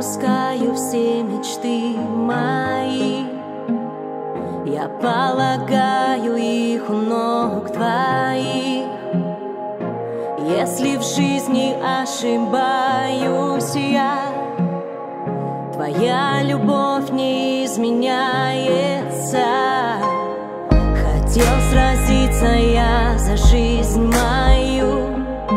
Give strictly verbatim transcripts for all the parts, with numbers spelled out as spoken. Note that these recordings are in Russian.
отпускаю все мечты мои. Я полагаю их у ног твоих. Если в жизни ошибаюсь я, твоя любовь не изменяется. Хотел сразиться я за жизнь мою,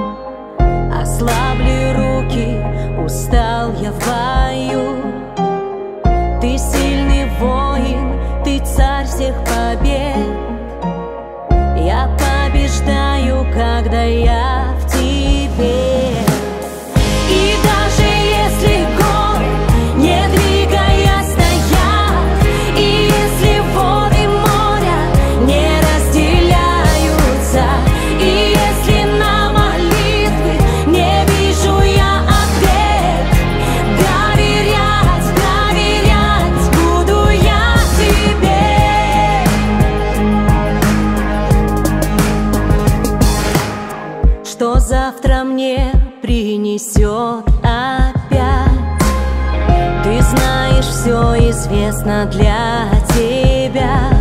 ослабли руки, устал я в бою. Ты сильный воин, ты царь всех побед. Я побеждаю, когда я в тебе. И даже если горы не двигая стоят, и если воды моря не разделяются, и если на молитвы не вижу я ответ, доверять, доверять буду я тебе. Что завтра мне принесет опять? Ты знаешь, все известно для тебя.